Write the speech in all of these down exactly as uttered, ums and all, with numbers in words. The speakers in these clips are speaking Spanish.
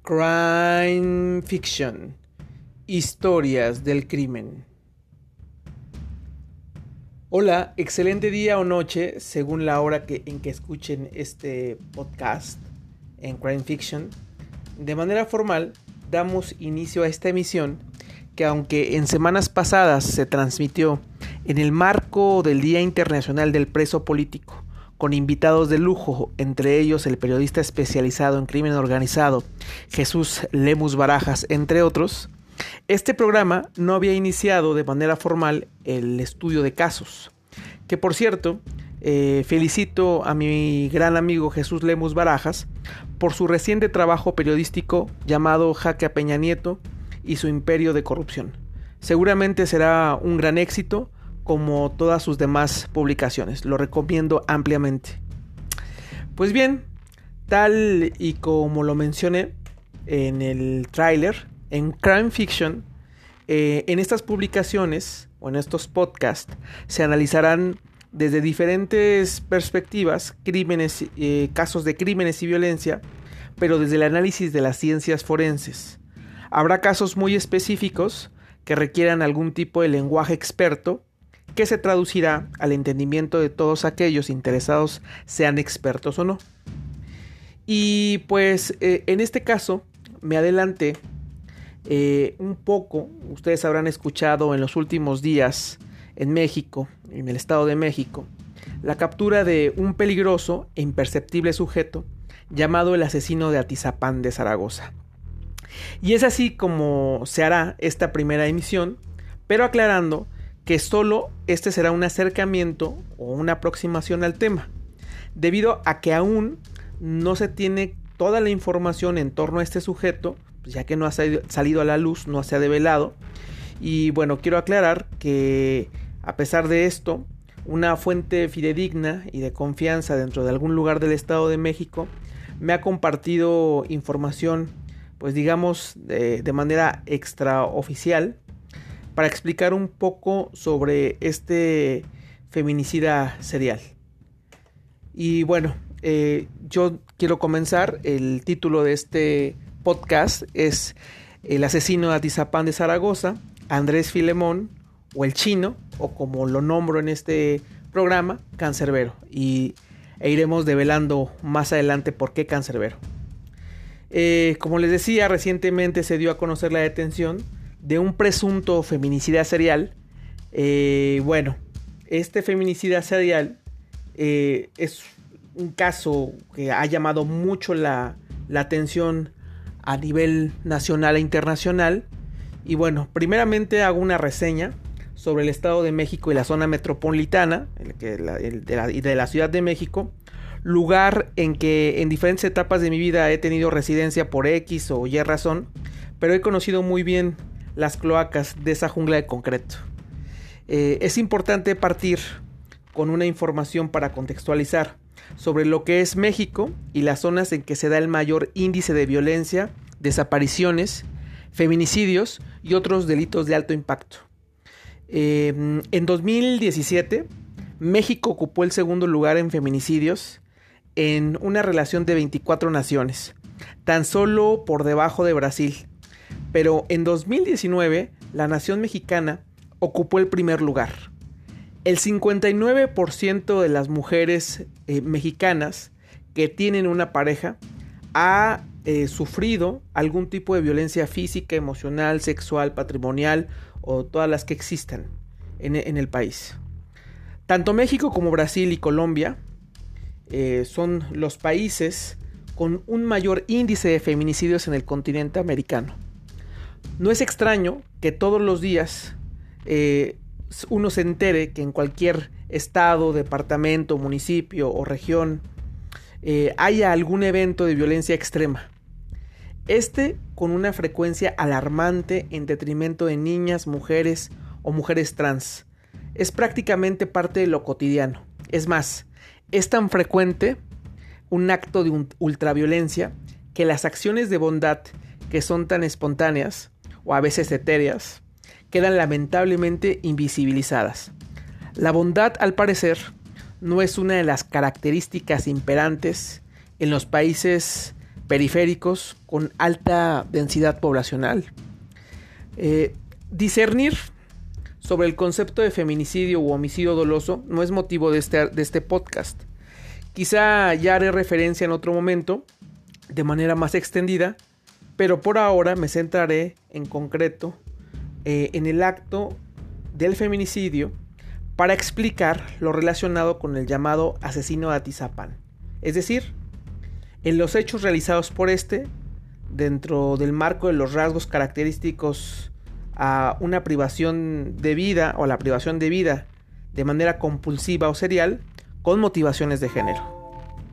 Crime Fiction. Historias del crimen. Hola, excelente día o noche, según la hora que, en que escuchen este podcast en Crime Fiction. De manera formal, damos inicio a esta emisión que, aunque en semanas pasadas se transmitió en el marco del Día Internacional del Preso Político, con invitados de lujo, entre ellos el periodista especializado en crimen organizado Jesús Lemus Barajas, entre otros, este programa no había iniciado de manera formal el estudio de casos, que por cierto, eh, felicito a mi gran amigo Jesús Lemus Barajas por su reciente trabajo periodístico llamado Jaque a Peña Nieto y su imperio de corrupción. Seguramente será un gran éxito, como todas sus demás publicaciones. Lo recomiendo ampliamente. Pues bien, tal y como lo mencioné en el tráiler, en Crime Fiction, eh, en estas publicaciones o en estos podcasts se analizarán desde diferentes perspectivas crímenes, eh, casos de crímenes y violencia, pero desde el análisis de las ciencias forenses. Habrá casos muy específicos que requieran algún tipo de lenguaje experto, que se traducirá al entendimiento de todos aquellos interesados, sean expertos o no. Y pues eh, en este caso me adelanté eh, un poco. Ustedes habrán escuchado en los últimos días en México, en el Estado de México, la captura de un peligroso e imperceptible sujeto llamado el asesino de Atizapán de Zaragoza. Y es así como se hará esta primera emisión, pero aclarando que solo este será un acercamiento o una aproximación al tema, debido a que aún no se tiene toda la información en torno a este sujeto, pues ya que no ha salido a la luz, no se ha develado. Y bueno, quiero aclarar que a pesar de esto, una fuente fidedigna y de confianza dentro de algún lugar del Estado de México me ha compartido información, pues digamos, de, de manera extraoficial, para explicar un poco sobre este feminicida serial. Y bueno, eh, yo quiero comenzar. El título de este podcast es El asesino de Atizapán de Zaragoza, Andrés Filemón, o el Chino, o como lo nombro en este programa, Cancerbero. Y e iremos develando más adelante por qué Cancerbero. Eh, como les decía, recientemente se dio a conocer la detención de un presunto feminicida serial. Eh, bueno, este feminicida serial eh, es un caso que ha llamado mucho la, la atención a nivel nacional e internacional. Y bueno, primeramente hago una reseña sobre el Estado de México y la zona metropolitana y la, de, la, de la Ciudad de México, lugar en que en diferentes etapas de mi vida he tenido residencia por X o Y razón, pero he conocido muy bien las cloacas de esa jungla de concreto. Eh, es importante partir con una información para contextualizar sobre lo que es México y las zonas en que se da el mayor índice de violencia, desapariciones, feminicidios y otros delitos de alto impacto. Eh, en dos mil diecisiete, México ocupó el segundo lugar en feminicidios en una relación de veinticuatro naciones, tan solo por debajo de Brasil. Pero en dos mil diecinueve, la nación mexicana ocupó el primer lugar. El cincuenta y nueve por ciento de las mujeres eh, mexicanas que tienen una pareja ha eh, sufrido algún tipo de violencia física, emocional, sexual, patrimonial o todas las que existan en, en el país. Tanto México como Brasil y Colombia eh, son los países con un mayor índice de feminicidios en el continente americano. No es extraño que todos los días eh, uno se entere que en cualquier estado, departamento, municipio o región eh, haya algún evento de violencia extrema. Este con una frecuencia alarmante en detrimento de niñas, mujeres o mujeres trans. Es prácticamente parte de lo cotidiano. Es más, es tan frecuente un acto de ultraviolencia que las acciones de bondad que son tan espontáneas o a veces etéreas, quedan lamentablemente invisibilizadas. La bondad, al parecer, no es una de las características imperantes en los países periféricos con alta densidad poblacional. Eh, discernir sobre el concepto de feminicidio u homicidio doloso no es motivo de este, de este podcast. Quizá ya haré referencia en otro momento, de manera más extendida, pero por ahora me centraré en concreto eh, en el acto del feminicidio para explicar lo relacionado con el llamado asesino de Atizapán. Es decir, en los hechos realizados por este, dentro del marco de los rasgos característicos a una privación de vida o la privación de vida de manera compulsiva o serial con motivaciones de género.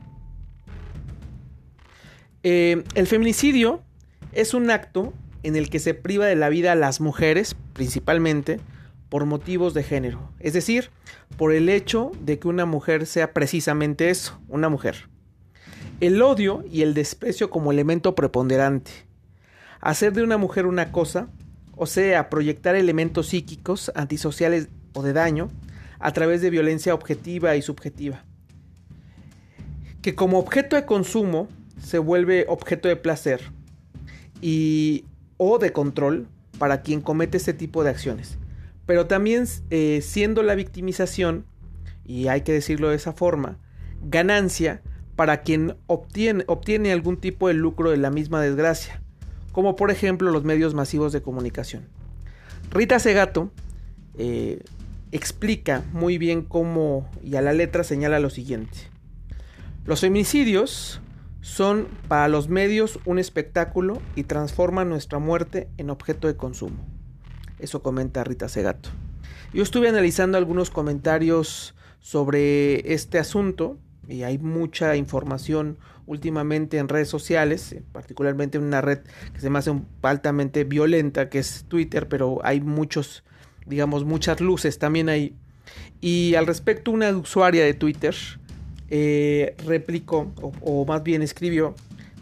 Eh, el feminicidio es un acto en el que se priva de la vida a las mujeres, principalmente, por motivos de género. Es decir, por el hecho de que una mujer sea precisamente eso, una mujer. El odio y el desprecio como elemento preponderante. Hacer de una mujer una cosa, o sea, proyectar elementos psíquicos, antisociales o de daño, a través de violencia objetiva y subjetiva. Que como objeto de consumo se vuelve objeto de placer y o de control para quien comete este tipo de acciones. Pero también eh, siendo la victimización, y hay que decirlo de esa forma, ganancia para quien obtiene, obtiene algún tipo de lucro de la misma desgracia, como por ejemplo los medios masivos de comunicación. Rita Segato eh, explica muy bien cómo, y a la letra señala lo siguiente: los feminicidios son para los medios un espectáculo y transforman nuestra muerte en objeto de consumo. Eso comenta Rita Segato. Yo estuve analizando algunos comentarios sobre este asunto y hay mucha información últimamente en redes sociales, particularmente en una red que se me hace altamente violenta, que es Twitter, pero hay muchos, digamos, muchas luces también ahí. Y al respecto, una usuaria de Twitter eh, replicó, o, o más bien escribió,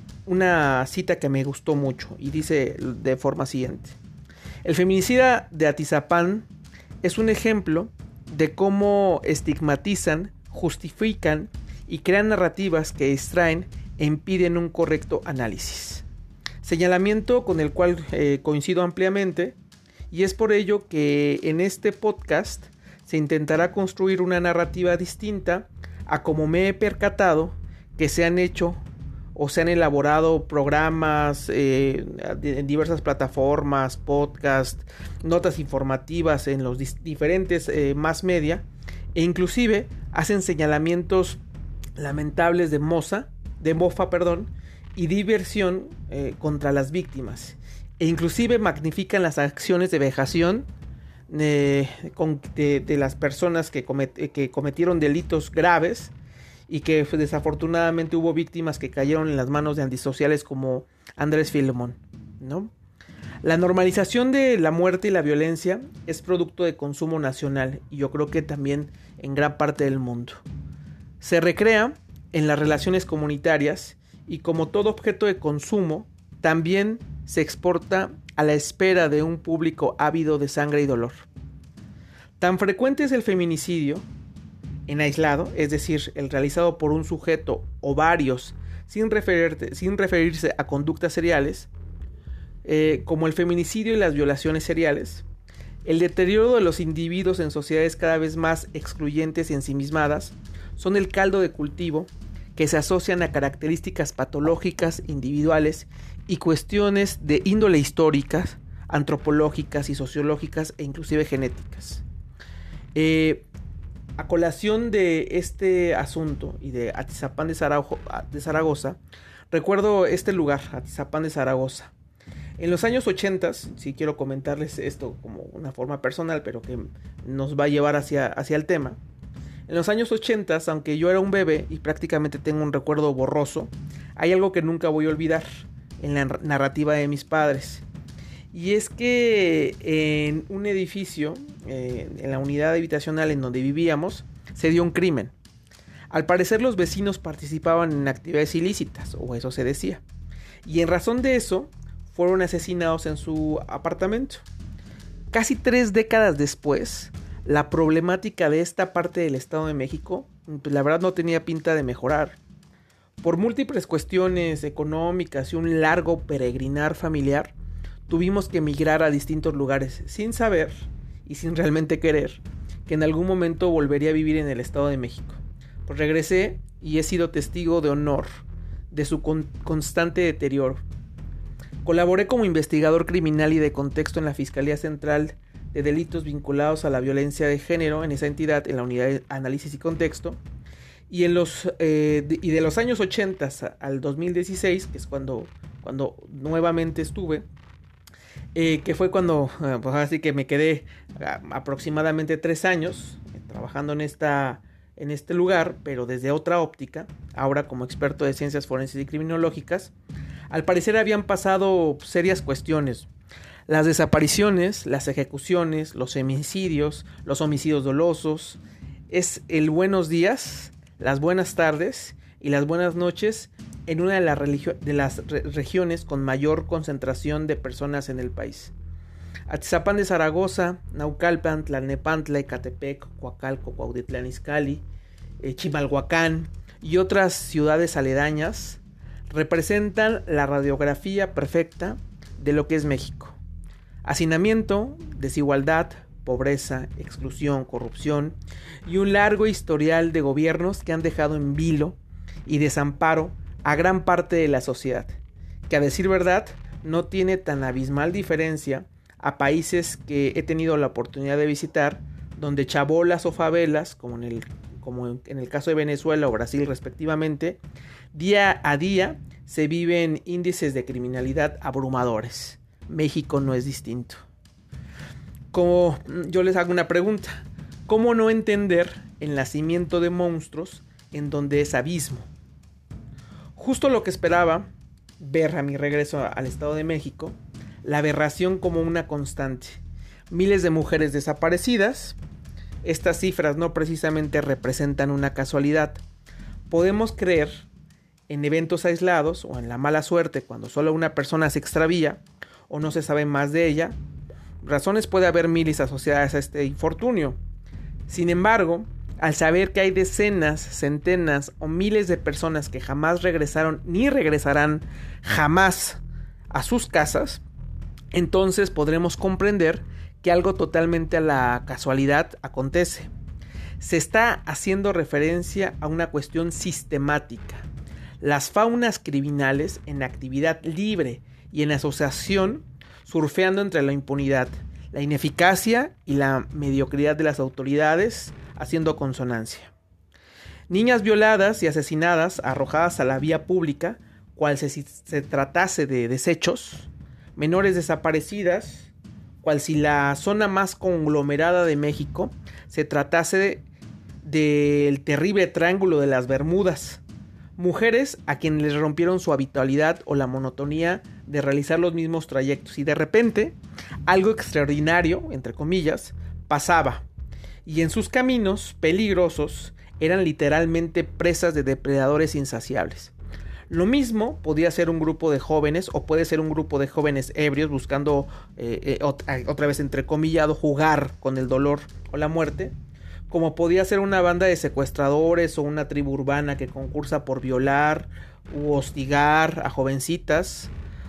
una cita que me gustó mucho y dice de forma siguiente: el feminicida de Atizapán es un ejemplo de cómo estigmatizan, justifican y crean narrativas que distraen e impiden un correcto análisis. Señalamiento con el cual eh, coincido ampliamente, y es por ello que en este podcast se intentará construir una narrativa distinta a como me he percatado que se han hecho o se han elaborado programas eh, en diversas plataformas, podcasts, notas informativas en los dis- diferentes eh, mass media, e inclusive hacen señalamientos lamentables de moza, de mofa, perdón, y diversión eh, contra las víctimas, e inclusive magnifican las acciones de vejación eh, con, de, de las personas que, comet, que cometieron delitos graves y que desafortunadamente hubo víctimas que cayeron en las manos de antisociales como Andrés Filemón, ¿no? La normalización de la muerte y la violencia es producto de consumo nacional y yo creo que también en gran parte del mundo. Se recrea en las relaciones comunitarias y como todo objeto de consumo también se exporta a la espera de un público ávido de sangre y dolor. Tan frecuente es el feminicidio en aislado, es decir, el realizado por un sujeto o varios sin, referirte, sin referirse a conductas seriales, eh, como el feminicidio y las violaciones seriales, el deterioro de los individuos en sociedades cada vez más excluyentes y ensimismadas, son el caldo de cultivo que se asocian a características patológicas individuales y cuestiones de índole históricas, antropológicas y sociológicas e inclusive genéticas. Eh, A colación de este asunto y de Atizapán de, Zarago- de Zaragoza, recuerdo este lugar, Atizapán de Zaragoza. En los años ochenta, si quiero comentarles esto como una forma personal, pero que nos va a llevar hacia, hacia el tema. En los años ochenta, aunque yo era un bebé y prácticamente tengo un recuerdo borroso, hay algo que nunca voy a olvidar en la narrativa de mis padres. Y es que en un edificio, eh, en la unidad habitacional en donde vivíamos, se dio un crimen. Al parecer los vecinos participaban en actividades ilícitas, o eso se decía. Y en razón de eso, fueron asesinados en su apartamento. Casi tres décadas después, la problemática de esta parte del Estado de México, pues la verdad no tenía pinta de mejorar. Por múltiples cuestiones económicas y un largo peregrinar familiar, tuvimos que emigrar a distintos lugares sin saber y sin realmente querer que en algún momento volvería a vivir en el Estado de México. Pues regresé y he sido testigo de honor de su con- constante deterioro. Colaboré como investigador criminal y de contexto en la Fiscalía Central de Delitos vinculados a la violencia de género en esa entidad, en la unidad de análisis y contexto. Y, en los, eh, de, y de los años ochenta al dos mil dieciséis, que es cuando, cuando nuevamente estuve, eh, que fue cuando, eh, pues así que me quedé a, aproximadamente tres años eh, trabajando en, esta, en este lugar, pero desde otra óptica, ahora como experto de ciencias forenses y criminológicas. Al parecer habían pasado serias cuestiones. Las desapariciones, las ejecuciones, los femicidios, los homicidios dolosos, es el buenos días, las buenas tardes y las buenas noches en una de las, religio- de las re- regiones con mayor concentración de personas en el país. Atizapán de Zaragoza, Naucalpan, Tlalnepantla, Ecatepec, Coacalco, Cuautitlán Izcalli, eh, Chimalhuacán y otras ciudades aledañas representan la radiografía perfecta de lo que es México. Hacinamiento, desigualdad, pobreza, exclusión, corrupción y un largo historial de gobiernos que han dejado en vilo y desamparo a gran parte de la sociedad, que a decir verdad no tiene tan abismal diferencia a países que he tenido la oportunidad de visitar, donde chabolas o favelas, como en el, como en el caso de Venezuela o Brasil respectivamente, día a día se viven índices de criminalidad abrumadores. México no es distinto. Como yo les hago una pregunta, ¿cómo no entender el nacimiento de monstruos en donde es abismo? Justo lo que esperaba ver a mi regreso al Estado de México, la aberración como una constante. Miles de mujeres desaparecidas. Estas cifras no precisamente representan una casualidad. Podemos creer en eventos aislados o en la mala suerte cuando solo una persona se extravía o no se sabe más de ella. Razones puede haber miles asociadas a este infortunio. Sin embargo, al saber que hay decenas, centenas o miles de personas que jamás regresaron ni regresarán jamás a sus casas, entonces podremos comprender que algo totalmente a la casualidad acontece. Se está haciendo referencia a una cuestión sistemática. Las faunas criminales en actividad libre y en asociación surfeando entre la impunidad, la ineficacia y la mediocridad de las autoridades, haciendo consonancia. Niñas violadas y asesinadas arrojadas a la vía pública, cual si se, se tratase de desechos, menores desaparecidas, cual si la zona más conglomerada de México se tratase del de, terrible triángulo de las Bermudas, mujeres a quienes les rompieron su habitualidad o la monotonía de realizar los mismos trayectos y de repente algo extraordinario, entre comillas, pasaba y en sus caminos peligrosos eran literalmente presas de depredadores insaciables. Lo mismo podía ser un grupo de jóvenes o puede ser un grupo de jóvenes ebrios buscando eh, eh, otra vez entrecomillado jugar con el dolor o la muerte, como podía ser una banda de secuestradores o una tribu urbana que concursa por violar u hostigar a jovencitas,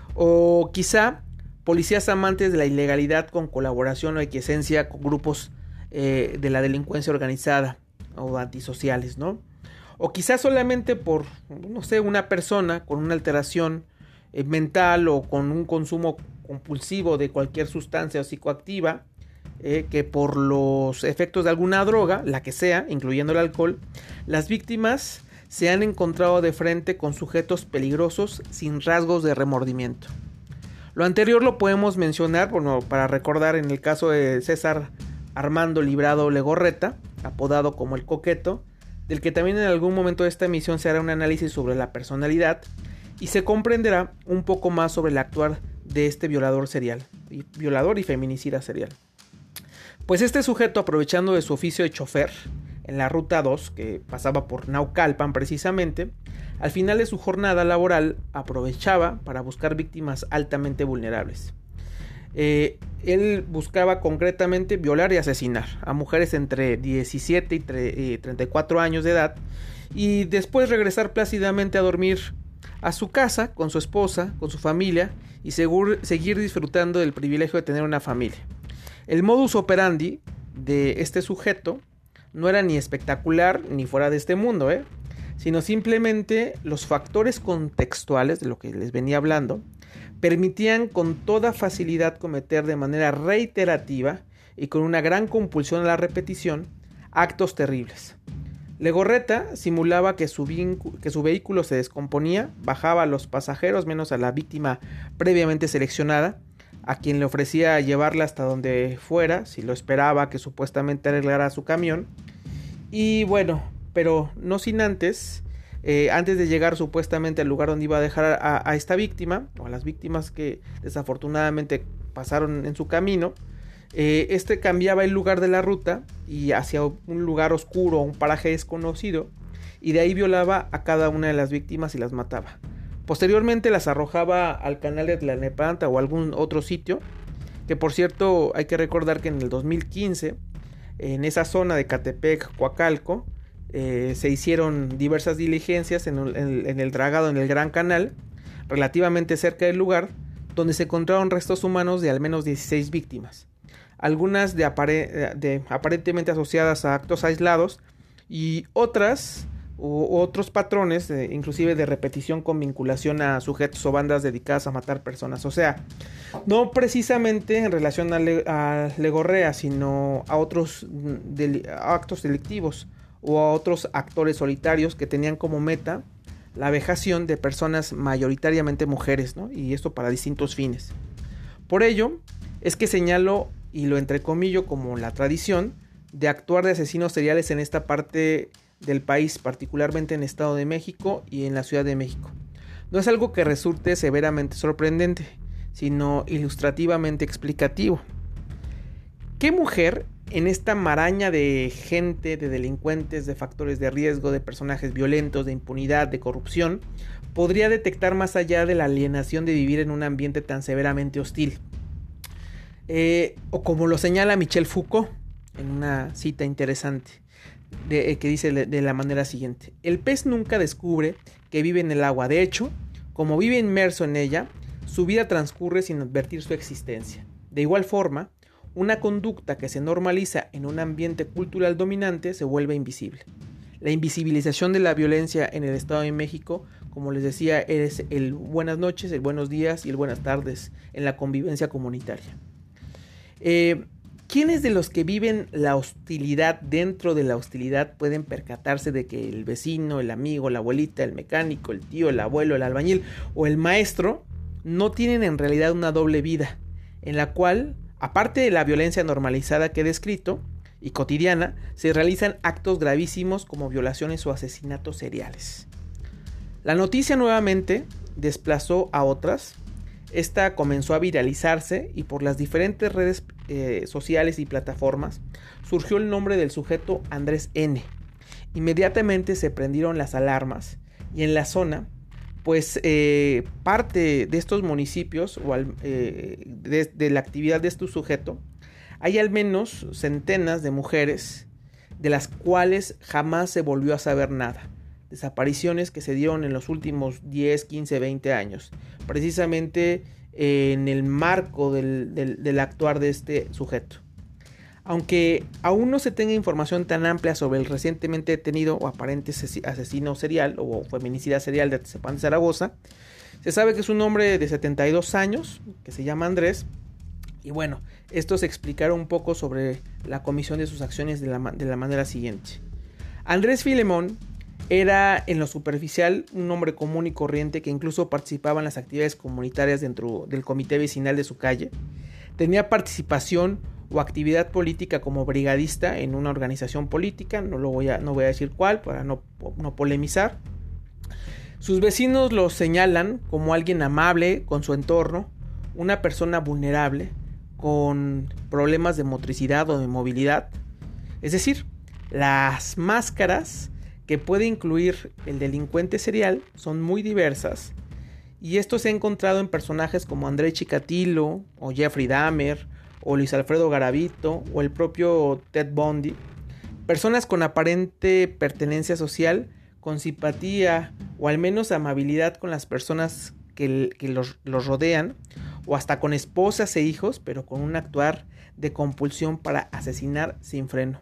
o quizá policías amantes de la ilegalidad con colaboración o aquiescencia con grupos eh, de la delincuencia organizada o antisociales, ¿no? O quizá solamente por, no sé, una persona con una alteración eh, mental o con un consumo compulsivo de cualquier sustancia o psicoactiva, Eh, que por los efectos de alguna droga, la que sea, incluyendo el alcohol, las víctimas se han encontrado de frente con sujetos peligrosos sin rasgos de remordimiento. Lo anterior lo podemos mencionar, bueno, para recordar en el caso de César Armando Librado Legorreta, apodado como el Coqueto, del que también en algún momento de esta emisión se hará un análisis sobre la personalidad y se comprenderá un poco más sobre el actuar de este violador serial, violador y feminicida serial. Pues este sujeto, aprovechando de su oficio de chofer en la ruta dos, que pasaba por Naucalpan precisamente, al final de su jornada laboral aprovechaba para buscar víctimas altamente vulnerables. Eh, él buscaba concretamente violar y asesinar a mujeres entre diecisiete y treinta y cuatro años de edad y después regresar plácidamente a dormir a su casa con su esposa, con su familia y segur, seguir disfrutando del privilegio de tener una familia. El modus operandi de este sujeto no era ni espectacular ni fuera de este mundo, ¿eh? sino simplemente los factores contextuales de lo que les venía hablando permitían con toda facilidad cometer de manera reiterativa y con una gran compulsión a la repetición actos terribles. Legorreta simulaba que su, vincu- que su vehículo se descomponía, bajaba a los pasajeros menos a la víctima previamente seleccionada, a quien le ofrecía llevarla hasta donde fuera, si lo esperaba que supuestamente arreglara su camión. Y bueno, pero no sin antes, eh, antes de llegar supuestamente al lugar donde iba a dejar a, a esta víctima, o a las víctimas que desafortunadamente pasaron en su camino, eh, este cambiaba el lugar de la ruta y hacia un lugar oscuro, un paraje desconocido, y de ahí violaba a cada una de las víctimas y las mataba. Posteriormente las arrojaba al canal de Tlalnepantla o algún otro sitio, que por cierto hay que recordar que en el dos mil quince, en esa zona de Catepec, Coacalco, eh, se hicieron diversas diligencias en el, en, en el dragado en el Gran Canal, relativamente cerca del lugar, donde se encontraron restos humanos de al menos dieciséis víctimas, algunas de, apare- de aparentemente asociadas a actos aislados y otras u otros patrones, de, inclusive de repetición con vinculación a sujetos o bandas dedicadas a matar personas. O sea, no precisamente en relación a, Le, a Legorrea, sino a otros del, a actos delictivos o a otros actores solitarios que tenían como meta la vejación de personas mayoritariamente mujeres, ¿no? Y esto para distintos fines. Por ello, es que señalo y lo entrecomillo como la tradición de actuar de asesinos seriales en esta parte del país, particularmente en el Estado de México y en la Ciudad de México. No es algo que resulte severamente sorprendente, sino ilustrativamente explicativo. ¿Qué mujer en esta maraña de gente, de delincuentes, de factores de riesgo, de personajes violentos, de impunidad, de corrupción, podría detectar más allá de la alienación de vivir en un ambiente tan severamente hostil? Eh, o como lo señala Michel Foucault en una cita interesante, de, que dice de, de la manera siguiente: el pez nunca descubre que vive en el agua. De hecho, como vive inmerso en ella, su vida transcurre sin advertir su existencia. De igual forma, una conducta que se normaliza en un ambiente cultural dominante se vuelve invisible. La invisibilización de la violencia en el Estado de México, como les decía, es el buenas noches, el buenos días y el buenas tardes en la convivencia comunitaria. Eh, ¿Quiénes de los que viven la hostilidad dentro de la hostilidad pueden percatarse de que el vecino, el amigo, la abuelita, el mecánico, el tío, el abuelo, el albañil o el maestro no tienen en realidad una doble vida, en la cual, aparte de la violencia normalizada que he descrito y cotidiana, se realizan actos gravísimos como violaciones o asesinatos seriales? La noticia nuevamente desplazó a otras. Esta comenzó a viralizarse y por las diferentes redes eh, sociales y plataformas surgió el nombre del sujeto Andrés N. Inmediatamente se prendieron las alarmas y en la zona, pues eh, parte de estos municipios o al, eh, de, de la actividad de este sujeto, hay al menos centenas de mujeres de las cuales jamás se volvió a saber nada. Desapariciones que se dieron en los últimos diez, quince, veinte años, precisamente eh, en el marco del, del, del actuar de este sujeto. Aunque aún no se tenga información tan amplia sobre el recientemente detenido o aparente asesino serial o feminicida serial de Atizapán de Zaragoza, se sabe que es un hombre de setenta y dos años, que se llama Andrés, y bueno, esto se explicará un poco sobre la comisión de sus acciones de la, de la manera siguiente. Andrés Filemón era en lo superficial un hombre común y corriente que incluso participaba en las actividades comunitarias dentro del comité vecinal de su calle. Tenía participación o actividad política como brigadista en una organización política, no, lo voy, a, no voy a decir cuál para no, no polemizar. Sus vecinos lo señalan como alguien amable con su entorno, una persona vulnerable con problemas de motricidad o de movilidad. Es decir, las máscaras que puede incluir el delincuente serial son muy diversas, y esto se ha encontrado en personajes como André Chikatilo o Jeffrey Dahmer o Luis Alfredo Garavito o el propio Ted Bundy, personas con aparente pertenencia social con simpatía o al menos amabilidad con las personas que, que los, los rodean, o hasta con esposas e hijos, pero con un actuar de compulsión para asesinar sin freno.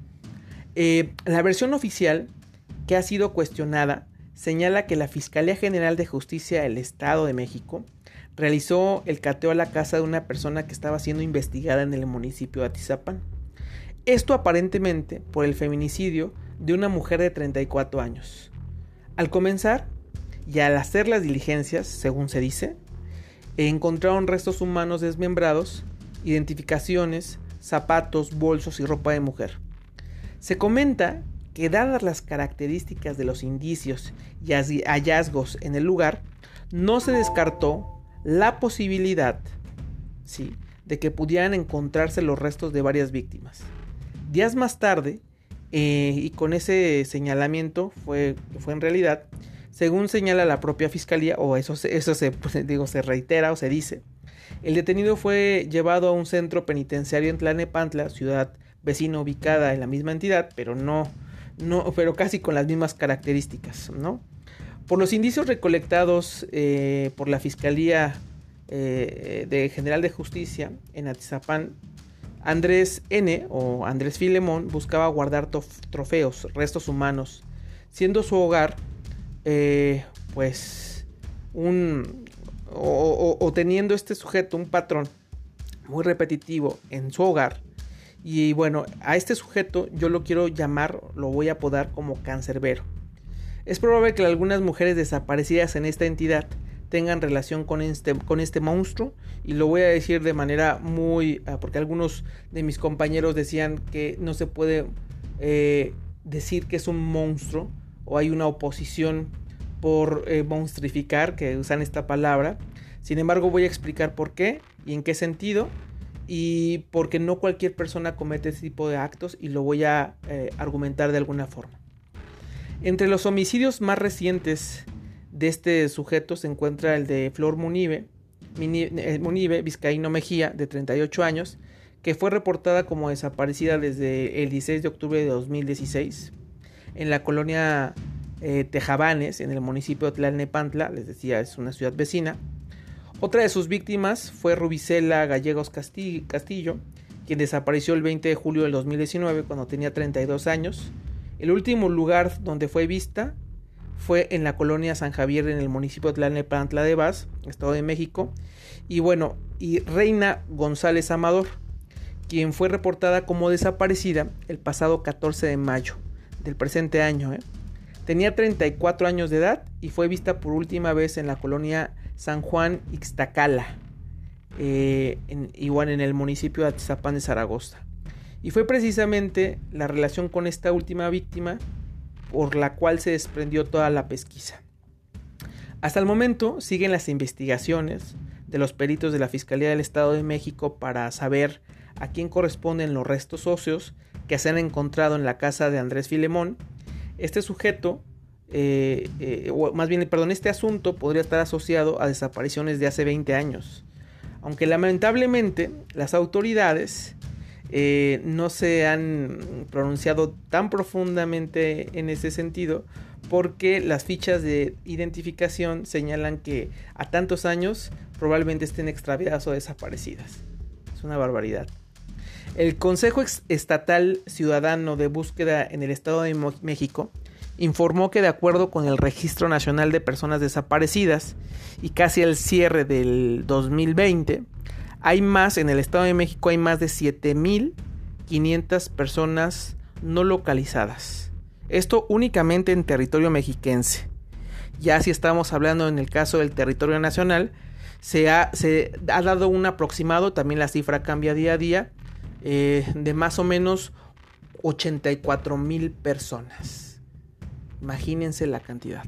Eh, la versión oficial, que ha sido cuestionada, señala que la Fiscalía General de Justicia del Estado de México realizó el cateo a la casa de una persona que estaba siendo investigada en el municipio de Atizapán. Esto aparentemente por el feminicidio de una mujer de treinta y cuatro años. Al comenzar y al hacer las diligencias, según se dice, encontraron restos humanos desmembrados, identificaciones, zapatos, bolsos y ropa de mujer. Se comenta que, dadas las características de los indicios y hallazgos en el lugar, no se descartó la posibilidad, sí, de que pudieran encontrarse los restos de varias víctimas. Días más tarde, eh, y con ese señalamiento fue, fue en realidad, según señala la propia fiscalía, o eso, eso se, pues, digo, se reitera o se dice, el detenido fue llevado a un centro penitenciario en Tlalnepantla, ciudad vecina ubicada en la misma entidad, pero no, no, pero casi con las mismas características, ¿no? Por los indicios recolectados eh, por la Fiscalía eh, de General de Justicia en Atizapán, Andrés N. o Andrés Filemón buscaba guardar tof- trofeos, restos humanos, siendo su hogar eh, pues un o, o, o teniendo este sujeto un patrón muy repetitivo en su hogar. Y bueno, a este sujeto yo lo quiero llamar, lo voy a apodar como cancerbero. Es probable que algunas mujeres desaparecidas en esta entidad tengan relación con este, con este monstruo, y lo voy a decir de manera muy, porque algunos de mis compañeros decían que no se puede eh, decir que es un monstruo, o hay una oposición por eh, monstrificar, que usan esta palabra. Sin embargo, voy a explicar por qué y en qué sentido, y porque no cualquier persona comete este tipo de actos, y lo voy a eh, argumentar de alguna forma. Entre los homicidios más recientes de este sujeto se encuentra el de Flor Munive, Munive Vizcaíno Mejía, de treinta y ocho años, que fue reportada como desaparecida desde el dieciséis de octubre de dos mil dieciséis en la colonia eh, Tejabanes, en el municipio de Tlalnepantla. Les decía, es una ciudad vecina. Otra de sus víctimas fue Rubicela Gallegos Castillo, quien desapareció el veinte de julio del dos mil diecinueve cuando tenía treinta y dos años. El último lugar donde fue vista fue en la colonia San Javier, en el municipio de Tlalnepantla de Vaz, Estado de México. Y bueno, y Reina González Amador, quien fue reportada como desaparecida el pasado catorce de mayo del presente año. ¿eh? Tenía treinta y cuatro años de edad y fue vista por última vez en la colonia San Juan Ixtacala, eh, en, igual en el municipio de Atizapán de Zaragoza. Y fue precisamente la relación con esta última víctima por la cual se desprendió toda la pesquisa. Hasta el momento siguen las investigaciones de los peritos de la Fiscalía del Estado de México para saber a quién corresponden los restos óseos que se han encontrado en la casa de Andrés Filemón. Este sujeto, eh, eh, o más bien, perdón, este asunto podría estar asociado a desapariciones de hace veinte años. Aunque lamentablemente las autoridades Eh, no se han pronunciado tan profundamente en ese sentido, porque las fichas de identificación señalan que a tantos años probablemente estén extraviadas o desaparecidas. Es una barbaridad. El Consejo Estatal Ciudadano de Búsqueda en el Estado de México informó que, de acuerdo con el Registro Nacional de Personas Desaparecidas y casi al cierre del dos mil veinte, hay más, en el Estado de México hay más de siete mil quinientas personas no localizadas. Esto únicamente en territorio mexiquense. Ya si estamos hablando en el caso del territorio nacional, se ha, se ha dado un aproximado, también la cifra cambia día a día, eh, de más o menos ochenta y cuatro mil personas. Imagínense la cantidad.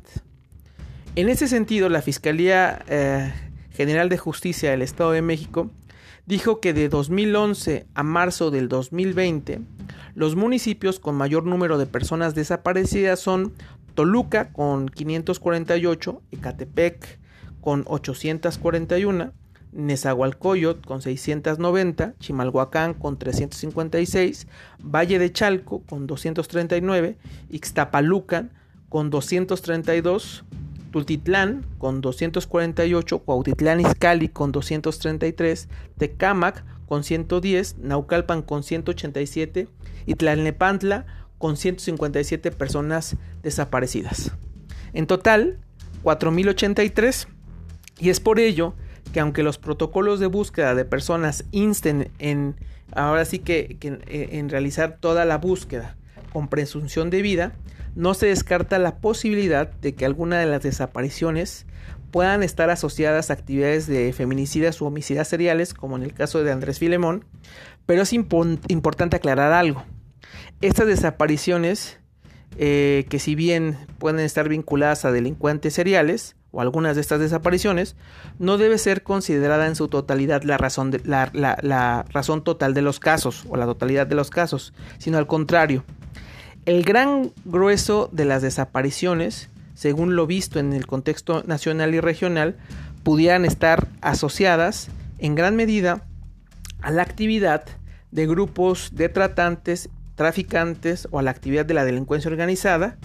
En ese sentido, la Fiscalía eh, General de Justicia del Estado de México dijo que de dos mil once a marzo del dos mil veinte, los municipios con mayor número de personas desaparecidas son Toluca con quinientos cuarenta y ocho, Ecatepec con ochocientos cuarenta y uno, Nezahualcóyotl con seiscientos noventa, Chimalhuacán con trescientos cincuenta y seis, Valle de Chalco con doscientos treinta y nueve, Ixtapalucan con doscientos treinta y dos, Tultitlán con doscientos cuarenta y ocho, Cuautitlán Izcalli con doscientos treinta y tres, Tecámac con ciento diez, Naucalpan con ciento ochenta y siete y Tlalnepantla con ciento cincuenta y siete personas desaparecidas. En total, cuatro mil ochenta y tres, y es por ello que aunque los protocolos de búsqueda de personas insten en, ahora sí que, que en realizar toda la búsqueda con presunción de vida, no se descarta la posibilidad de que alguna de las desapariciones puedan estar asociadas a actividades de feminicidas u homicidas seriales, como en el caso de Andrés Filemón, pero es impo- importante aclarar algo. Estas desapariciones, eh, que si bien pueden estar vinculadas a delincuentes seriales, o algunas de estas desapariciones, no debe ser considerada en su totalidad la razón, de, la, la, la razón total de los casos, o la totalidad de los casos, sino al contrario. El gran grueso de las desapariciones, según lo visto en el contexto nacional y regional, pudieran estar asociadas en gran medida a la actividad de grupos de tratantes, traficantes o a la actividad de la delincuencia organizada,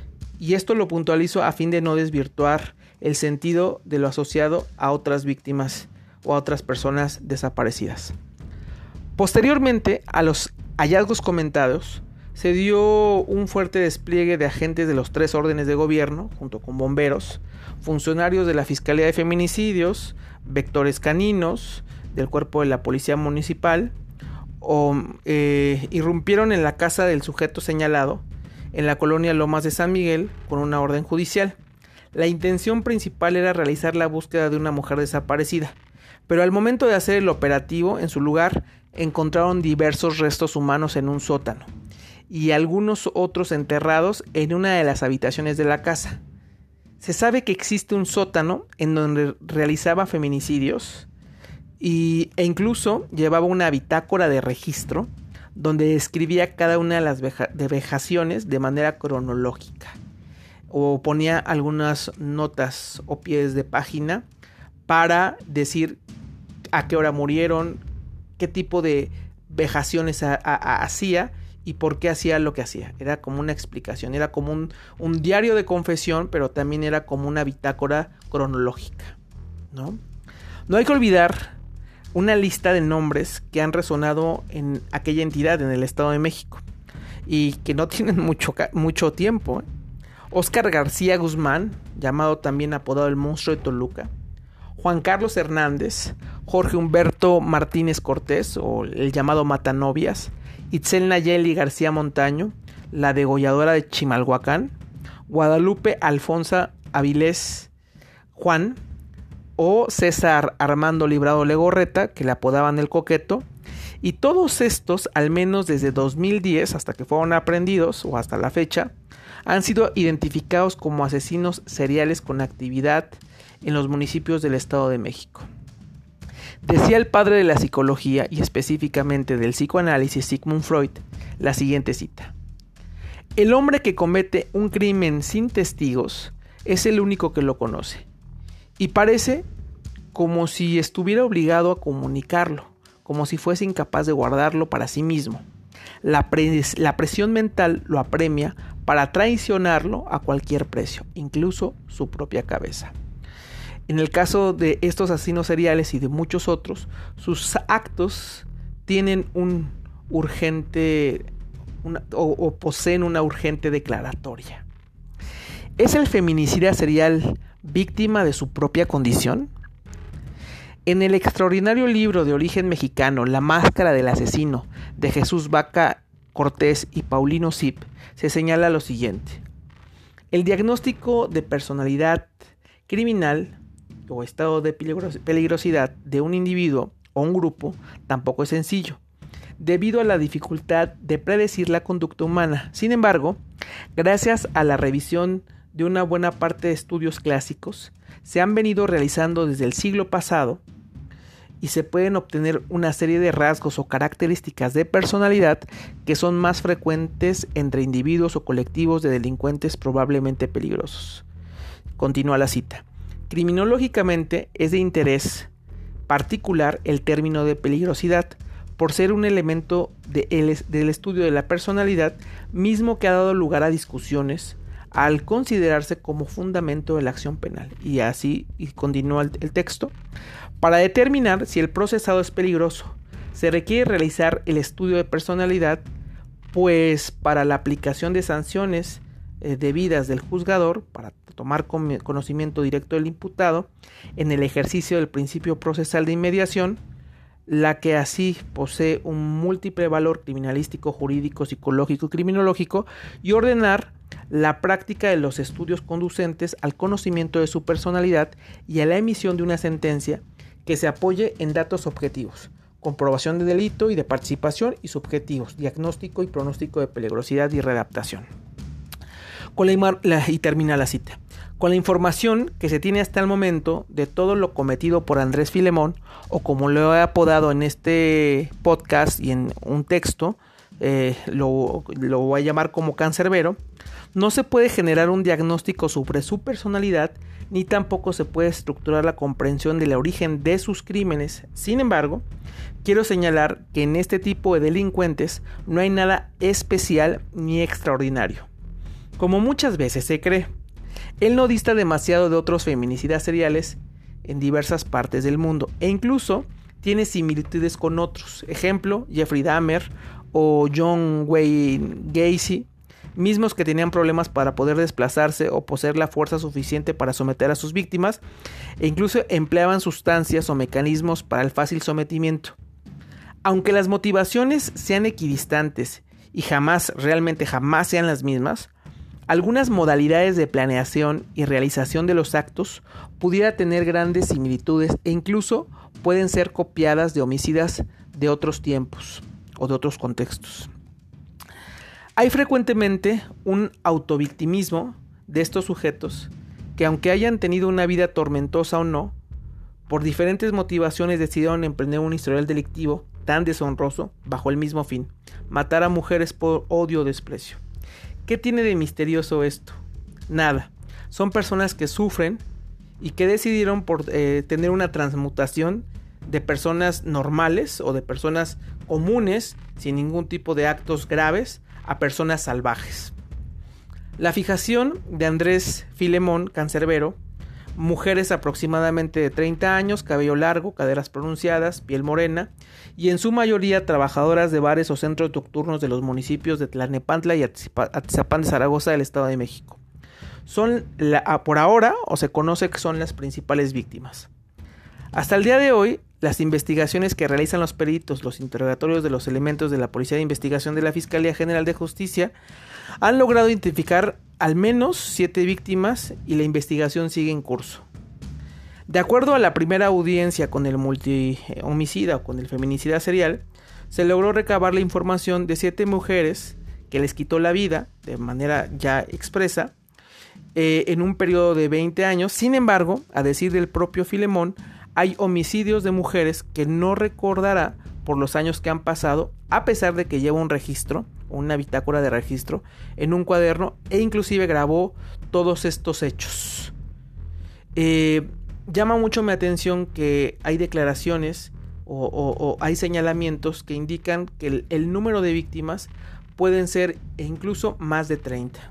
y esto lo puntualizo a fin de no desvirtuar el sentido de lo asociado a otras víctimas o a otras personas desaparecidas. Posteriormente a los hallazgos comentados, se dio un fuerte despliegue de agentes de los tres órdenes de gobierno, junto con bomberos, funcionarios de la Fiscalía de Feminicidios, vectores caninos del cuerpo de la Policía Municipal, o, eh, irrumpieron en la casa del sujeto señalado en la colonia Lomas de San Miguel con una orden judicial. La intención principal era realizar la búsqueda de una mujer desaparecida, pero al momento de hacer el operativo, en su lugar encontraron diversos restos humanos en un sótano y algunos otros enterrados en una de las habitaciones de la casa. Se sabe que existe un sótano en donde realizaba feminicidios y, e incluso llevaba una bitácora de registro donde describía cada una de las veja- de vejaciones de manera cronológica, o ponía algunas notas o pies de página para decir a qué hora murieron, qué tipo de vejaciones a, a, a, hacía y por qué hacía lo que hacía. Era como una explicación, era como un, un diario de confesión, pero también era como una bitácora cronológica, ¿no? No hay que olvidar una lista de nombres que han resonado en aquella entidad, en el Estado de México, y que no tienen mucho, mucho tiempo, ¿eh? Óscar García Guzmán, llamado también apodado el Monstruo de Toluca; Juan Carlos Hernández; Jorge Humberto Martínez Cortés, o el llamado Matanovias; Itzel Nayeli García Montaño, la degolladora de Chimalhuacán; Guadalupe Alfonsa Avilés Juan, o César Armando Librado Legorreta, que le apodaban el Coqueto. Y todos estos, al menos desde dos mil diez hasta que fueron aprehendidos, o hasta la fecha, han sido identificados como asesinos seriales con actividad en los municipios del Estado de México. Decía el padre de la psicología y específicamente del psicoanálisis, Sigmund Freud, la siguiente cita: el hombre que comete un crimen sin testigos es el único que lo conoce, y parece como si estuviera obligado a comunicarlo, como si fuese incapaz de guardarlo para sí mismo. La, pres- la presión mental lo apremia para traicionarlo a cualquier precio, incluso su propia cabeza. En el caso de estos asesinos seriales y de muchos otros, sus actos tienen un urgente una, o, o poseen una urgente declaratoria. ¿Es el feminicida serial víctima de su propia condición? En el extraordinario libro de origen mexicano La máscara del asesino, de Jesús Vaca Cortés y Paulino Zip, se señala lo siguiente: el diagnóstico de personalidad criminal o estado de peligros- peligrosidad de un individuo o un grupo tampoco es sencillo, debido a la dificultad de predecir la conducta humana. Sin embargo, gracias a la revisión de una buena parte de estudios clásicos, se han venido realizando desde el siglo pasado y se pueden obtener una serie de rasgos o características de personalidad que son más frecuentes entre individuos o colectivos de delincuentes probablemente peligrosos. Continúa la cita: criminológicamente es de interés particular el término de peligrosidad, por ser un elemento de el, del estudio de la personalidad mismo que ha dado lugar a discusiones al considerarse como fundamento de la acción penal. Y así y continúa el, el texto. Para determinar si el procesado es peligroso, se requiere realizar el estudio de personalidad, pues para la aplicación de sanciones eh, debidas del juzgador, para tomar con, conocimiento directo del imputado, en el ejercicio del principio procesal de inmediación, la que así posee un múltiple valor criminalístico, jurídico, psicológico y criminológico, y ordenar la práctica de los estudios conducentes al conocimiento de su personalidad y a la emisión de una sentencia que se apoye en datos objetivos, comprobación de delito y de participación y subjetivos, diagnóstico y pronóstico de peligrosidad y readaptación. Con la, la, y termina la cita. Con la información que se tiene hasta el momento de todo lo cometido por Andrés Filemón, o como lo he apodado en este podcast y en un texto, eh, lo, lo voy a llamar como cancerbero, no se puede generar un diagnóstico sobre su personalidad, ni tampoco se puede estructurar la comprensión del origen de sus crímenes. Sin embargo, quiero señalar que en este tipo de delincuentes no hay nada especial ni extraordinario, como muchas veces se cree. Él no dista demasiado de otros feminicidas seriales en diversas partes del mundo, e incluso tiene similitudes con otros. Ejemplo, Jeffrey Dahmer o John Wayne Gacy, mismos que tenían problemas para poder desplazarse o poseer la fuerza suficiente para someter a sus víctimas, e incluso empleaban sustancias o mecanismos para el fácil sometimiento. Aunque las motivaciones sean equidistantes y jamás, realmente jamás sean las mismas, algunas modalidades de planeación y realización de los actos pudiera tener grandes similitudes e incluso pueden ser copiadas de homicidas de otros tiempos o de otros contextos. Hay frecuentemente un autovictimismo de estos sujetos que, aunque hayan tenido una vida tormentosa o no, por diferentes motivaciones decidieron emprender un historial delictivo tan deshonroso bajo el mismo fin: matar a mujeres por odio o desprecio. ¿Qué tiene de misterioso esto? Nada. Son personas que sufren y que decidieron por eh, tener una transmutación de personas normales o de personas comunes sin ningún tipo de actos graves a personas salvajes. La fijación de Andrés Filemón Cancerbero: mujeres aproximadamente de treinta años, cabello largo, caderas pronunciadas, piel morena, y en su mayoría trabajadoras de bares o centros nocturnos de los municipios de Tlalnepantla y Atizapán de Zaragoza del Estado de México. Son, la, por ahora, o se conoce que son las principales víctimas. Hasta el día de hoy, las investigaciones que realizan los peritos, los interrogatorios de los elementos de la Policía de Investigación de la Fiscalía General de Justicia, han logrado identificar al menos siete víctimas y la investigación sigue en curso. De acuerdo a la primera audiencia con el multihomicida o con el feminicida serial, se logró recabar la información de siete mujeres que les quitó la vida de manera ya expresa eh, en un periodo de veinte años. Sin embargo, a decir del propio Filemón, hay homicidios de mujeres que no recordará por los años que han pasado, a pesar de que lleva un registro, una bitácora de registro, en un cuaderno, e inclusive grabó todos estos hechos. Eh, llama mucho mi atención que hay declaraciones o, o, o hay señalamientos que indican que el, el número de víctimas pueden ser incluso más de treinta.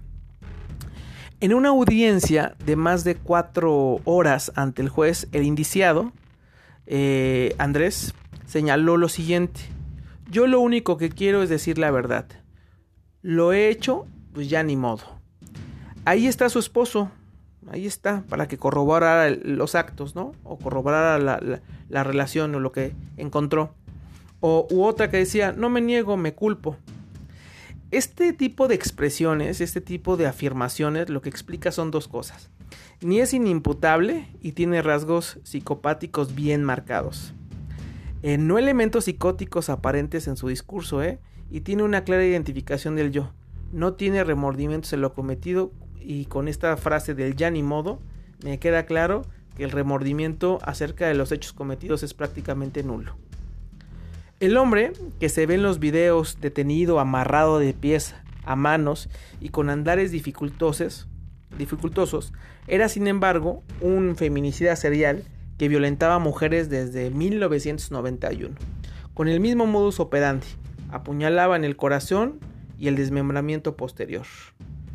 En una audiencia de más de cuatro horas ante el juez, el indiciado, eh, Andrés, señaló lo siguiente: yo lo único que quiero es decir la verdad. Lo he hecho, pues ya ni modo. Ahí está su esposo, ahí está, para que corroborara los actos, ¿no? O corroborara la, la, la relación o lo que encontró. O u otra que decía: no me niego, me culpo. Este tipo de expresiones, este tipo de afirmaciones, lo que explica son dos cosas. Ni es inimputable y tiene rasgos psicopáticos bien marcados. Eh, no elementos psicóticos aparentes en su discurso, ¿eh? Y tiene una clara identificación del yo. No tiene remordimientos en lo cometido, y con esta frase del ya ni modo, me queda claro que el remordimiento acerca de los hechos cometidos es prácticamente nulo. El hombre que se ve en los videos detenido, amarrado de pies a manos y con andares dificultosos, dificultosos, era sin embargo un feminicida serial que violentaba a mujeres desde mil novecientos noventa y uno, con el mismo modus operandi: apuñalaba en el corazón y el desmembramiento posterior.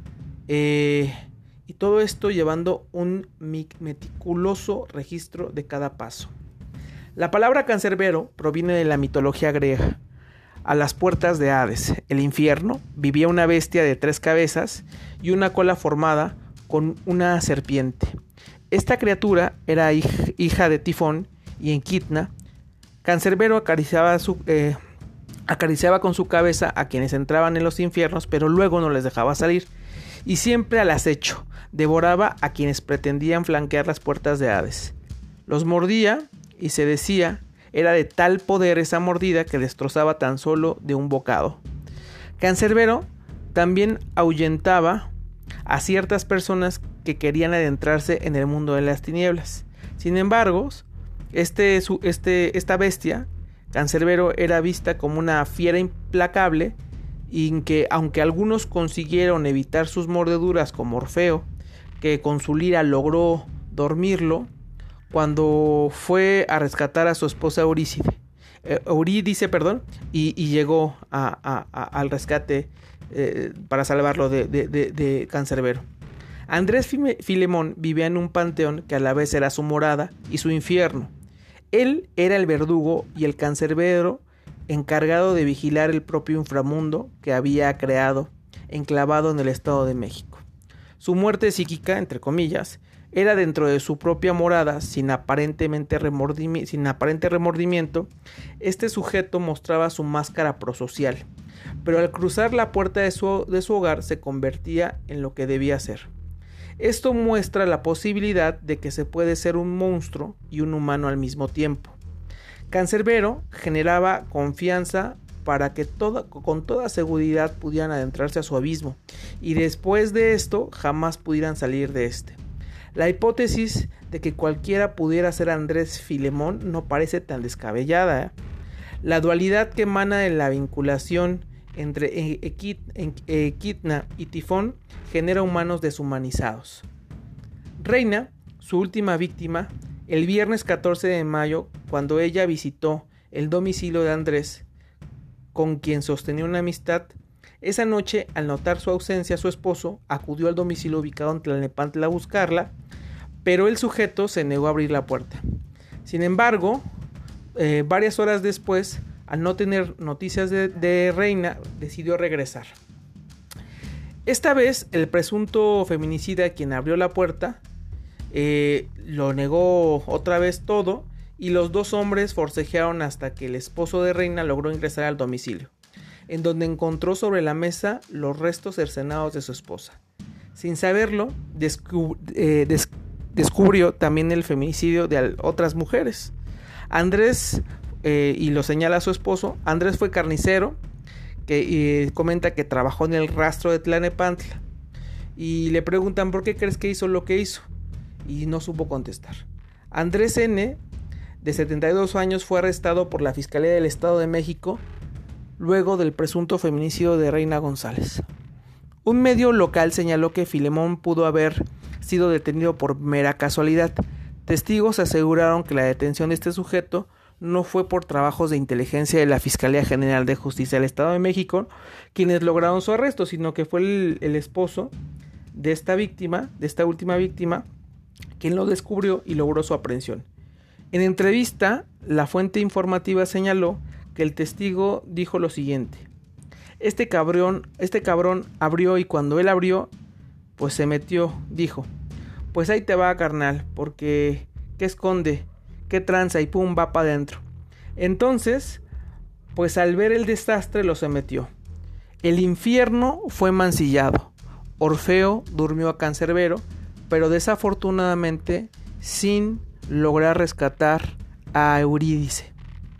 Eh, y todo esto llevando un meticuloso registro de cada paso. La palabra cancerbero proviene de la mitología griega. A las puertas de Hades, el infierno, vivía una bestia de tres cabezas y una cola formada con una serpiente. Esta criatura era hij- hija de Tifón, y en Equidna, Cancerbero acariciaba, su, eh, acariciaba con su cabeza a quienes entraban en los infiernos, pero luego no les dejaba salir, y siempre al acecho, devoraba a quienes pretendían flanquear las puertas de Hades. Los mordía y se decía era de tal poder esa mordida que destrozaba tan solo de un bocado. Cancerbero también ahuyentaba a ciertas personas que querían adentrarse en el mundo de las tinieblas. Sin embargo, este, este, esta bestia, Cancerbero, era vista como una fiera implacable, y que aunque algunos consiguieron evitar sus mordeduras, como Orfeo, que con su lira logró dormirlo, cuando fue a rescatar a su esposa Eurídice, eh, Eurídice perdón, y, y llegó a, a, a, al rescate eh, para salvarlo de, de, de, de Cancerbero. Andrés Filemón vivía en un panteón que a la vez era su morada y su infierno. Él era el verdugo y el Cancerbero encargado de vigilar el propio inframundo que había creado, enclavado en el Estado de México. Su muerte psíquica, entre comillas, era dentro de su propia morada, sin, aparentemente remordimi- sin aparente remordimiento. Este sujeto mostraba su máscara prosocial, pero al cruzar la puerta de su, de su hogar se convertía en lo que debía ser. Esto muestra la posibilidad de que se puede ser un monstruo y un humano al mismo tiempo. Cancerbero generaba confianza para que toda, con toda seguridad pudieran adentrarse a su abismo, y después de esto jamás pudieran salir de este. La hipótesis de que cualquiera pudiera ser Andrés Filemón no parece tan descabellada, ¿eh? La dualidad que emana de la vinculación entre Equidna y Tifón genera humanos deshumanizados. Reina, su última víctima, el viernes catorce de mayo, cuando ella visitó el domicilio de Andrés, con quien sostenía una amistad, esa noche, al notar su ausencia, su esposo acudió al domicilio ubicado en Tlalnepantla a buscarla, pero el sujeto se negó a abrir la puerta. Sin embargo, eh, varias horas después, al no tener noticias de, de Reina, decidió regresar. Esta vez, el presunto feminicida, quien abrió la puerta, eh, lo negó otra vez todo, y los dos hombres forcejearon hasta que el esposo de Reina logró ingresar al domicilio, en donde encontró sobre la mesa los restos cercenados de su esposa. Sin saberlo, descub- eh, des- descubrió también el feminicidio de otras mujeres. Andrés, eh, y lo señala a su esposo, Andrés fue carnicero, que eh, comenta que trabajó en el rastro de Tlalnepantla, y le preguntan ¿por qué crees que hizo lo que hizo? Y no supo contestar. Andrés N., de setenta y dos años, fue arrestado por la Fiscalía del Estado de México luego del presunto feminicidio de Reina González. Un medio local señaló que Filemón pudo haber sido detenido por mera casualidad. Testigos aseguraron que la detención de este sujeto no fue por trabajos de inteligencia de la Fiscalía General de Justicia del Estado de México quienes lograron su arresto, sino que fue el, el esposo de esta víctima, de esta última víctima, quien lo descubrió y logró su aprehensión. En entrevista, la fuente informativa señaló que el testigo dijo lo siguiente: Este cabrón, este cabrón abrió, y cuando él abrió, pues se metió, dijo, pues ahí te va, carnal, porque ¿qué esconde? ¿Qué tranza? Y pum, va para adentro. Entonces, pues al ver el desastre lo se metió. El infierno fue mancillado. Orfeo durmió a Cancerbero, pero desafortunadamente sin lograr rescatar a Eurídice.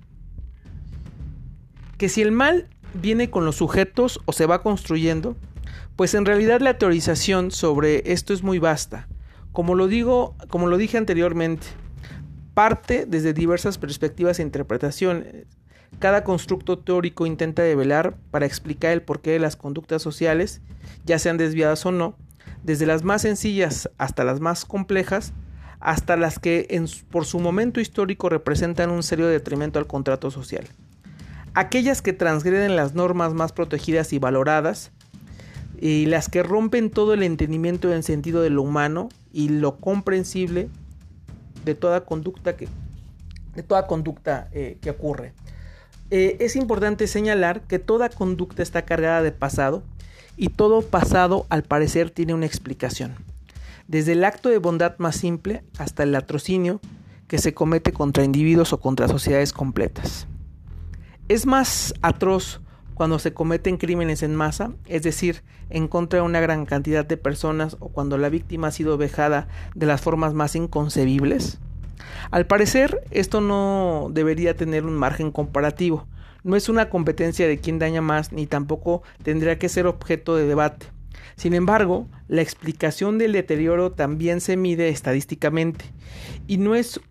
Que si el mal viene con los sujetos o se va construyendo, pues en realidad la teorización sobre esto es muy vasta. Como lo digo, como lo dije anteriormente, parte desde diversas perspectivas e interpretaciones. Cada constructo teórico intenta develar para explicar el porqué de las conductas sociales, ya sean desviadas o no, desde las más sencillas hasta las más complejas, hasta las que en, por su momento histórico representan un serio detrimento al contrato social. Aquellas que transgreden las normas más protegidas y valoradas y las que rompen todo el entendimiento en sentido de lo humano y lo comprensible de toda conducta que, de toda conducta eh, que ocurre. Eh, es importante señalar que toda conducta está cargada de pasado y todo pasado al parecer tiene una explicación. Desde el acto de bondad más simple hasta el latrocinio que se comete contra individuos o contra sociedades completas. Es más atroz cuando se cometen crímenes en masa, es decir, en contra de una gran cantidad de personas o cuando la víctima ha sido vejada de las formas más inconcebibles. Al parecer, esto no debería tener un margen comparativo. No es una competencia de quién daña más, ni tampoco tendría que ser objeto de debate. Sin embargo, la explicación del deterioro también se mide estadísticamente, y no es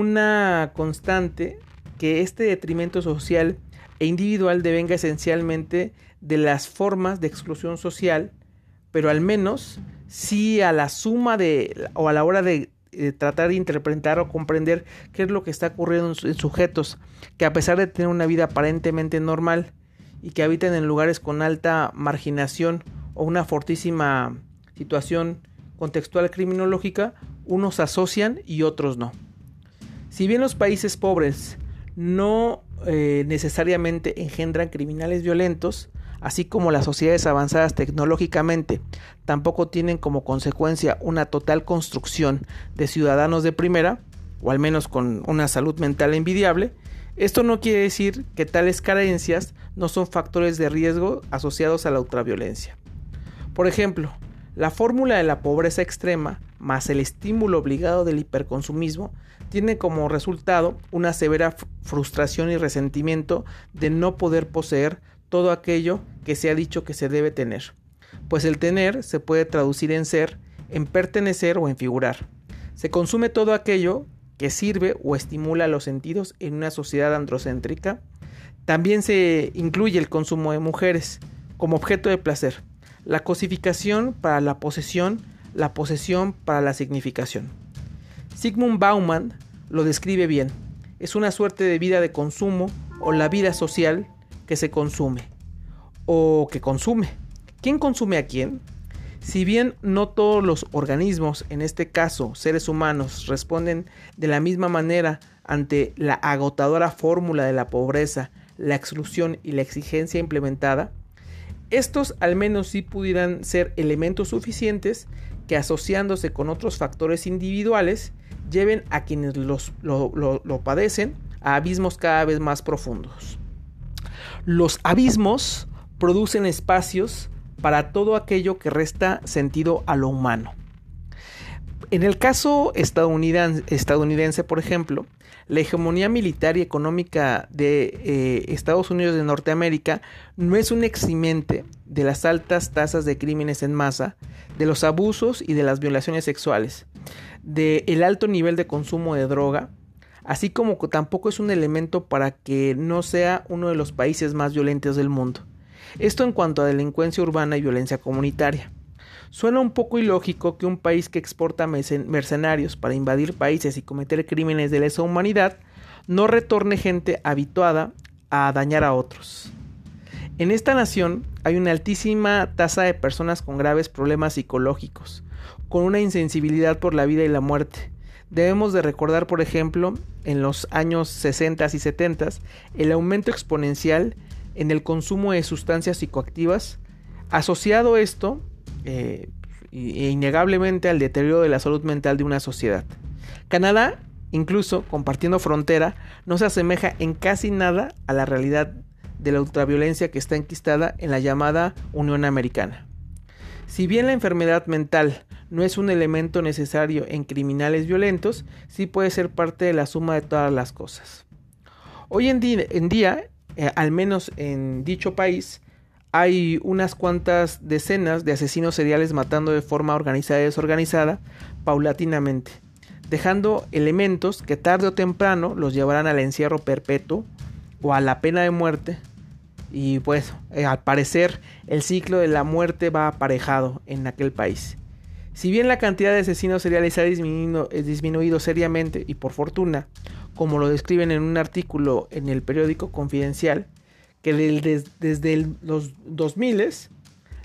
una constante que este detrimento social e individual devenga esencialmente de las formas de exclusión social, pero al menos sí a la suma de, o a la hora de eh, tratar de interpretar o comprender qué es lo que está ocurriendo en, en sujetos que, a pesar de tener una vida aparentemente normal y que habitan en lugares con alta marginación o una fortísima situación contextual criminológica, unos asocian y otros no. Si bien los países pobres no eh, necesariamente engendran criminales violentos, así como las sociedades avanzadas tecnológicamente tampoco tienen como consecuencia una total construcción de ciudadanos de primera, o al menos con una salud mental envidiable, esto no quiere decir que tales carencias no son factores de riesgo asociados a la ultraviolencia. Por ejemplo, la fórmula de la pobreza extrema más el estímulo obligado del hiperconsumismo tiene como resultado una severa frustración y resentimiento de no poder poseer todo aquello que se ha dicho que se debe tener, pues el tener se puede traducir en ser, en pertenecer o en figurar. Se consume todo aquello que sirve o estimula los sentidos en una sociedad androcéntrica. También se incluye el consumo de mujeres como objeto de placer, la cosificación para la posesión, la posesión para la significación. Zygmunt Bauman lo describe bien. Es una suerte de vida de consumo o la vida social que se consume o que consume. ¿Quién consume a quién? Si bien no todos los organismos, en este caso seres humanos, responden de la misma manera ante la agotadora fórmula de la pobreza, la exclusión y la exigencia implementada, estos al menos sí pudieran ser elementos suficientes que, asociándose con otros factores individuales, lleven a quienes los, lo, lo, lo padecen a abismos cada vez más profundos. Los abismos producen espacios para todo aquello que resta sentido a lo humano. En el caso estadounidense, estadounidense por ejemplo, la hegemonía militar y económica de eh, Estados Unidos de Norteamérica no es un eximente de las altas tasas de crímenes en masa, de los abusos y de las violaciones sexuales, del alto nivel de consumo de droga, así como tampoco es un elemento para que no sea uno de los países más violentos del mundo. Esto en cuanto a delincuencia urbana y violencia comunitaria. Suena un poco ilógico que un país que exporta mercenarios para invadir países y cometer crímenes de lesa humanidad no retorne gente habituada a dañar a otros. En esta nación hay una altísima tasa de personas con graves problemas psicológicos, con una insensibilidad por la vida y la muerte. Debemos de recordar, por ejemplo, en los años sesenta y setenta, el aumento exponencial en el consumo de sustancias psicoactivas, asociado esto eh, innegablemente al deterioro de la salud mental de una sociedad. Canadá, incluso compartiendo frontera, no se asemeja en casi nada a la realidad de la ultraviolencia que está enquistada en la llamada Unión Americana. Si bien la enfermedad mental no es un elemento necesario en criminales violentos, sí puede ser parte de la suma de todas las cosas. Hoy en día, en día eh, al menos en dicho país, hay unas cuantas decenas de asesinos seriales matando de forma organizada y desorganizada paulatinamente, dejando elementos que tarde o temprano los llevarán al encierro perpetuo o a la pena de muerte. Y pues eh, al parecer el ciclo de la muerte va aparejado en aquel país. Si bien la cantidad de asesinos seriales ha disminuido, eh, disminuido seriamente y por fortuna, como lo describen en un artículo en el periódico Confidencial, que desde, desde el, los dos mil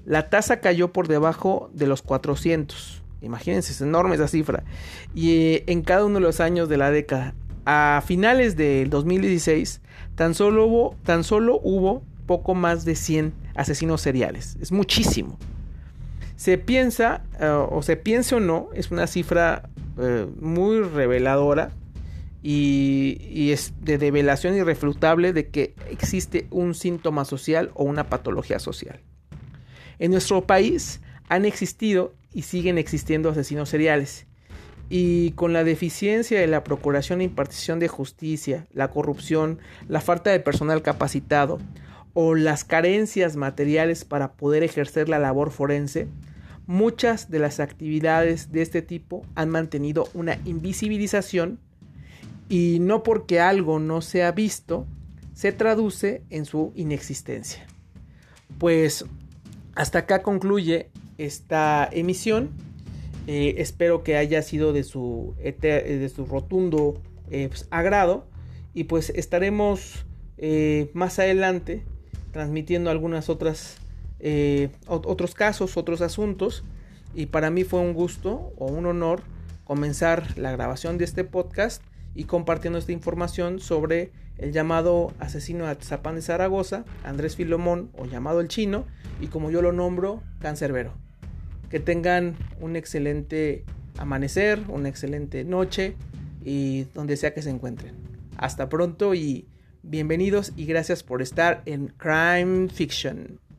La tasa cayó por debajo de los cuatrocientos. Imagínense, es enorme esa cifra. Y eh, en cada uno de los años de la década. A finales del dos mil dieciséis, tan solo hubo, tan solo hubo poco más de cien asesinos seriales. Es muchísimo. Se piensa, uh, o se piense o no, es una cifra uh, muy reveladora y, y es de develación irrefutable de que existe un síntoma social o una patología social. En nuestro país han existido y siguen existiendo asesinos seriales. Y con la deficiencia de la procuración e impartición de justicia, la corrupción, la falta de personal capacitado o las carencias materiales para poder ejercer la labor forense, muchas de las actividades de este tipo han mantenido una invisibilización y no porque algo no sea visto, se traduce en su inexistencia. Pues hasta acá concluye esta emisión. Eh, espero que haya sido de su, de su rotundo eh, pues, agrado y pues estaremos eh, más adelante transmitiendo algunas otras eh, otros casos, otros asuntos, y para mí fue un gusto o un honor comenzar la grabación de este podcast y compartiendo esta información sobre el llamado asesino de Atizapán de Zaragoza, Andrés Filomón, o llamado el Chino, y como yo lo nombro, Cancerbero. Que tengan un excelente amanecer, una excelente noche y donde sea que se encuentren. Hasta pronto y bienvenidos y gracias por estar en Crime Fiction.